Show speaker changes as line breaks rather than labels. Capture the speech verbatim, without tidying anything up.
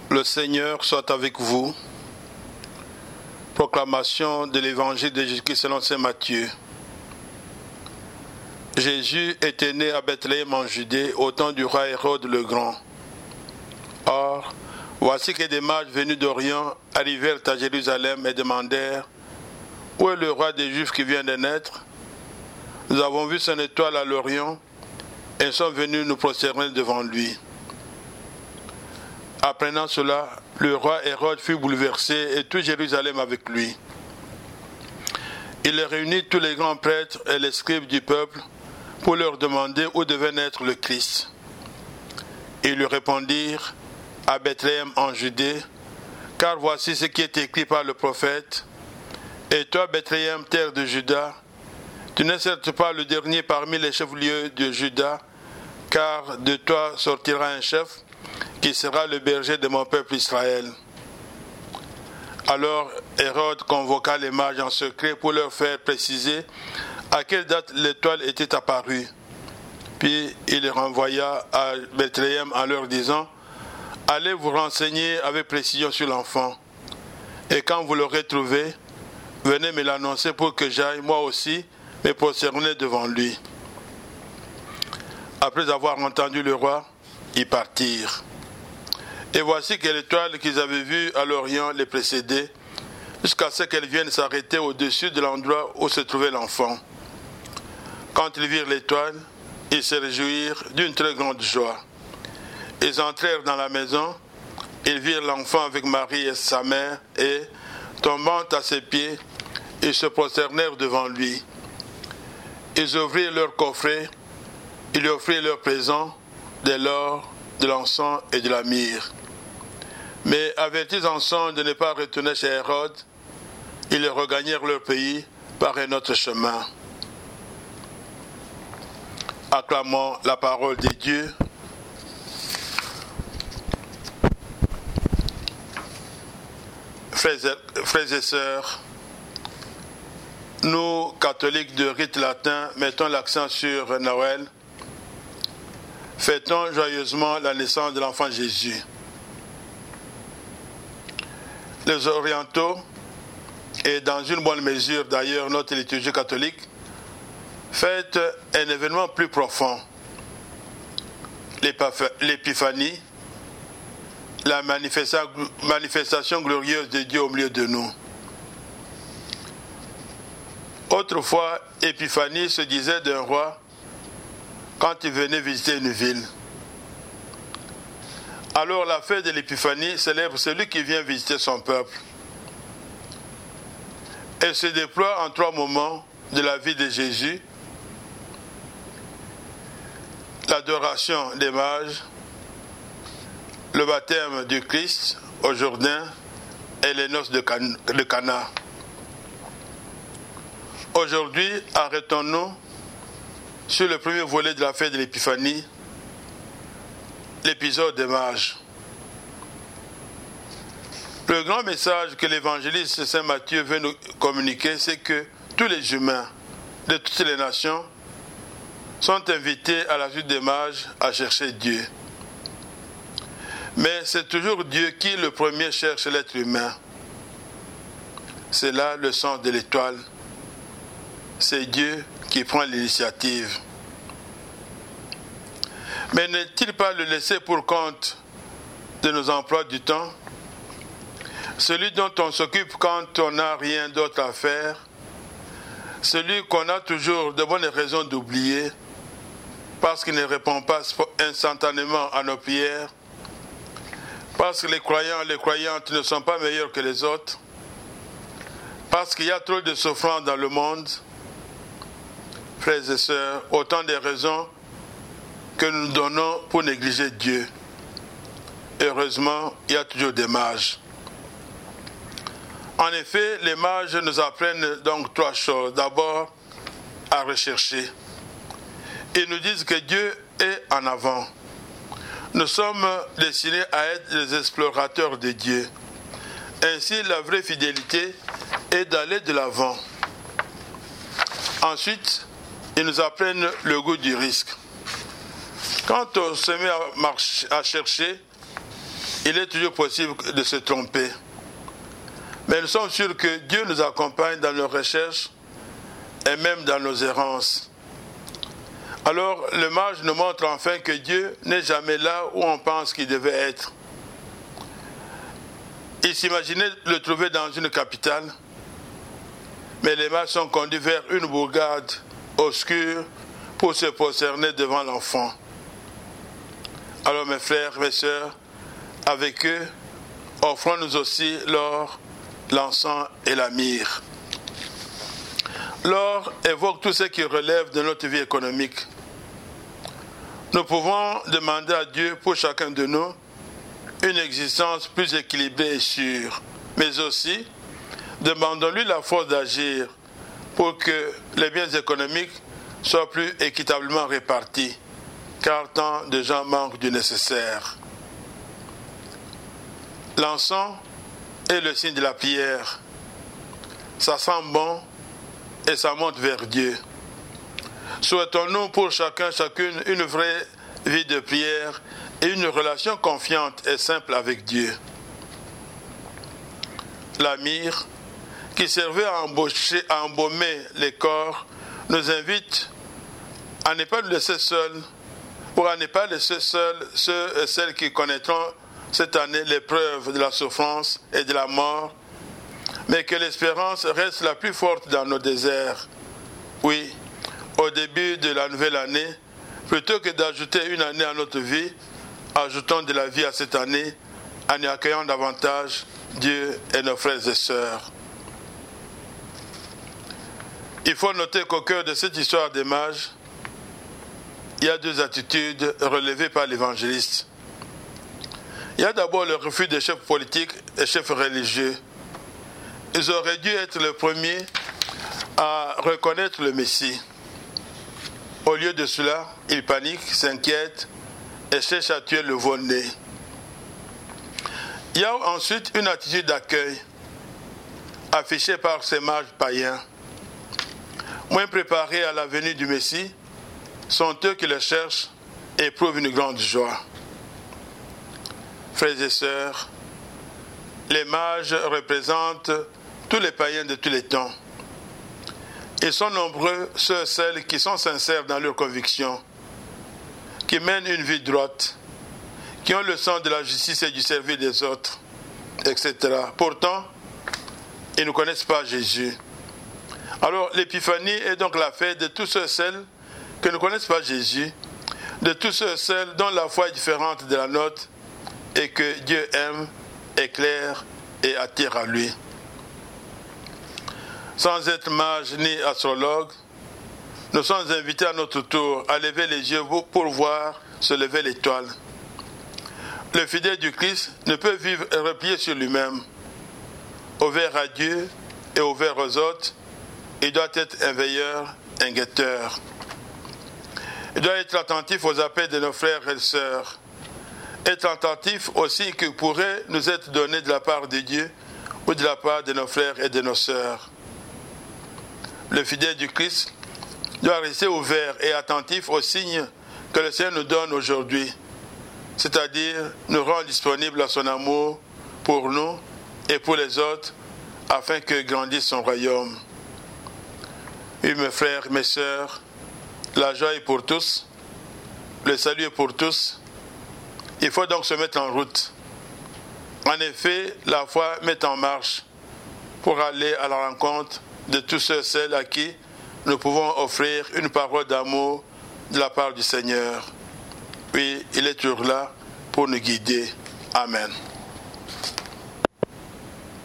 Le Seigneur soit avec vous. Proclamation de l'évangile de Jésus-Christ selon saint Matthieu. Jésus était né à Bethléem en Judée au temps du roi Hérode le Grand. Or, voici que des mages venus d'Orient arrivèrent à Jérusalem et demandèrent « Où est le roi des Juifs qui vient de naître ? Nous avons vu son étoile à l'Orient et nous sommes venus nous prosterner devant lui. » Apprenant cela, le roi Hérode fut bouleversé et tout Jérusalem avec lui. Il réunit tous les grands prêtres et les scribes du peuple pour leur demander où devait naître le Christ. Ils lui répondirent « À Bethléem en Judée, car voici ce qui est écrit par le prophète. Et toi, Bethléem, terre de Juda, tu n'es certes pas le dernier parmi les chefs-lieux de Juda, car de toi sortira un chef qui sera le berger de mon peuple Israël. » Alors Hérode convoqua les mages en secret pour leur faire préciser à quelle date l'étoile était apparue. Puis il les renvoya à Bethléem en leur disant « Allez vous renseigner avec précision sur l'enfant, et quand vous l'aurez trouvé, venez me l'annoncer pour que j'aille moi aussi me prosterner devant lui. » Après avoir entendu le roi, ils partirent. Et voici que l'étoile qu'ils avaient vue à l'Orient les précédait, jusqu'à ce qu'elle vienne s'arrêter au-dessus de l'endroit où se trouvait l'enfant. Quand ils virent l'étoile, ils se réjouirent d'une très grande joie. Ils entrèrent dans la maison, ils virent l'enfant avec Marie et sa mère, et, tombant à ses pieds, ils se prosternèrent devant lui. Ils ouvrirent leur coffret, ils lui offrirent leurs présents, de l'or, de l'encens et de la myrrhe. Mais avertis ensemble de ne pas retourner chez Hérode, ils regagnèrent leur pays par un autre chemin. Acclamons la parole de Dieu. Frères et, frères et sœurs, nous, catholiques de rite latin, mettons l'accent sur Noël. Fêtons joyeusement la naissance de l'enfant Jésus. Les orientaux, et dans une bonne mesure d'ailleurs notre liturgie catholique, fêtent un événement plus profond, l'épiphanie, la manifestation glorieuse de Dieu au milieu de nous. Autrefois, épiphanie se disait d'un roi quand il venait visiter une ville. Alors la fête de l'épiphanie célèbre celui qui vient visiter son peuple. Elle se déploie en trois moments de la vie de Jésus: l'adoration des mages, le baptême du Christ au Jourdain et les noces de Cana. Aujourd'hui, arrêtons-nous sur le premier volet de la fête de l'épiphanie, l'épisode des mages. Le grand message que l'évangéliste saint Matthieu veut nous communiquer, c'est que tous les humains de toutes les nations sont invités à la suite des mages à chercher Dieu. Mais c'est toujours Dieu qui, le premier, cherche l'être humain. C'est là le sens de l'étoile. C'est Dieu qui prend l'initiative. Mais n'est-il pas le laisser pour compte de nos emplois du temps? Celui dont on s'occupe quand on n'a rien d'autre à faire, celui qu'on a toujours de bonnes raisons d'oublier, parce qu'il ne répond pas instantanément à nos prières, parce que les croyants et les croyantes ne sont pas meilleurs que les autres, parce qu'il y a trop de souffrance dans le monde. Frères et sœurs, autant de raisons que nous donnons pour négliger Dieu. Heureusement, il y a toujours des mages. En effet, les mages nous apprennent donc trois choses. D'abord, à rechercher. Ils nous disent que Dieu est en avant. Nous sommes destinés à être les explorateurs de Dieu. Ainsi, la vraie fidélité est d'aller de l'avant. Ensuite, ils nous apprennent le goût du risque. Quand on se met à, marcher, à chercher, il est toujours possible de se tromper. Mais nous sommes sûrs que Dieu nous accompagne dans nos recherches et même dans nos errances. Alors, le mage nous montre enfin que Dieu n'est jamais là où on pense qu'il devait être. Il s'imaginait le trouver dans une capitale, mais les mages sont conduits vers une bourgade obscure pour se prosterner devant l'enfant. Alors mes frères, mes sœurs, avec eux, offrons-nous aussi l'or, l'encens et la myrrhe. L'or évoque tout ce qui relève de notre vie économique. Nous pouvons demander à Dieu pour chacun de nous une existence plus équilibrée et sûre, mais aussi demandons-lui la force d'agir pour que les biens économiques soient plus équitablement répartis, car tant de gens manquent du nécessaire. L'encens est le signe de la prière. Ça sent bon et ça monte vers Dieu. Souhaitons-nous pour chacun, chacune, une vraie vie de prière et une relation confiante et simple avec Dieu. La myrrhe, qui servait à, embaucher, à embaumer les corps, nous invite à ne pas nous laisser seuls, ou à ne pas laisser seuls ceux et celles qui connaîtront cette année l'épreuve de la souffrance et de la mort, mais que l'espérance reste la plus forte dans nos déserts. Oui, au début de la nouvelle année, plutôt que d'ajouter une année à notre vie, ajoutons de la vie à cette année en y accueillant davantage Dieu et nos frères et sœurs. Il faut noter qu'au cœur de cette histoire des mages, il y a deux attitudes relevées par l'évangéliste. Il y a d'abord le refus des chefs politiques et chefs religieux. Ils auraient dû être les premiers à reconnaître le Messie. Au lieu de cela, ils paniquent, s'inquiètent et cherchent à tuer le veau-né. Il y a ensuite une attitude d'accueil affichée par ces mages païens. Moins préparés à la venue du Messie, sont eux qui le cherchent et éprouvent une grande joie. Frères et sœurs, les mages représentent tous les païens de tous les temps. Ils sont nombreux ceux et celles qui sont sincères dans leurs convictions, qui mènent une vie droite, qui ont le sens de la justice et du service des autres, et cetera. Pourtant, ils ne connaissent pas Jésus. Alors, l'épiphanie est donc la fête de tous ceux et celles qui ne connaissent pas Jésus, de tous ceux et celles dont la foi est différente de la nôtre et que Dieu aime, éclaire et attire à lui. Sans être mage ni astrologue, nous sommes invités à notre tour à lever les yeux pour voir se lever l'étoile. Le fidèle du Christ ne peut vivre replié sur lui-même. Ouvert à Dieu et ouvert aux autres, il doit être un veilleur, un guetteur. Il doit être attentif aux appels de nos frères et sœurs. Être attentif aussi que pourrait nous être donné de la part de Dieu ou de la part de nos frères et de nos sœurs. Le fidèle du Christ doit rester ouvert et attentif aux signes que le Seigneur nous donne aujourd'hui, c'est-à-dire nous rendre disponibles à son amour pour nous et pour les autres, afin que grandisse son royaume. Oui, mes frères, mes sœurs, la joie est pour tous, le salut est pour tous. Il faut donc se mettre en route. En effet, la foi met en marche pour aller à la rencontre de tous ceux et celles à qui nous pouvons offrir une parole d'amour de la part du Seigneur. Oui, il est toujours là pour nous guider. Amen.